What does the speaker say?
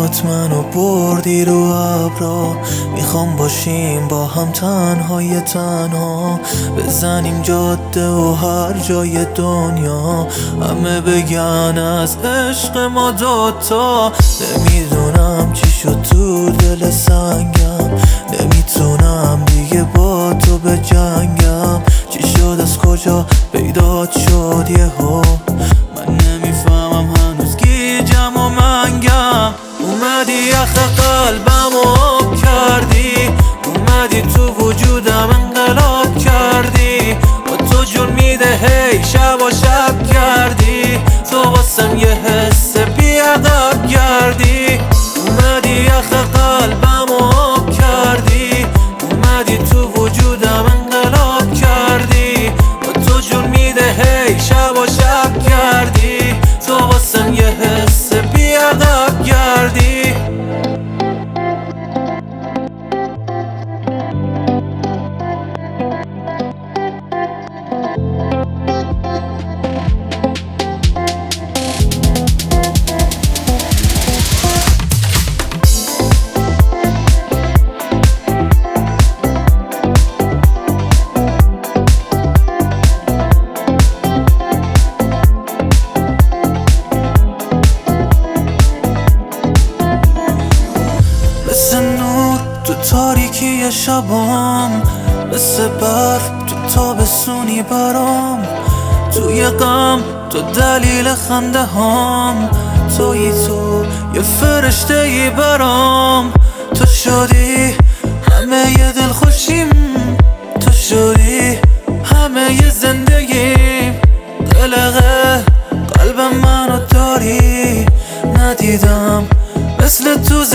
موهات منو بردی رو ابرا. میخوام باشیم با هم تنهای تنها، بزنیم جاده و هر جای دنیا همه بگن از عشق ما دوتا. نمیدونم چی شد تو دل سنگم، نمیتونم دیگه با تو بجنگم. چی شد از کجا پیدات شد یهو، من نمیفهمم هنوز گیجم و منگم. اومدی یخ قلبم آب کردی، اومدی تو وجودم انقلاب کردی. با تو جون میده هی شب و شب کردی، تو واسم یه حس بیادب کردی. اومدی یخ قلبم آب کردی، اومدی تو وجودم انقلاب کردی. با تو جون میده هی شب و شب کردی، تو واسم یه حس بیادب کردی. مثل نور تو تاریکی شبام، مثل برف تو تابستونی برام. توی غم تو دلیل خنده هام، تویی تو یه فرشته ای برام. تو شدی همه ی دل خوشیم، تو شدی همه ی زندگیم. قلقه قلب منو داری، ندیدم مثل تو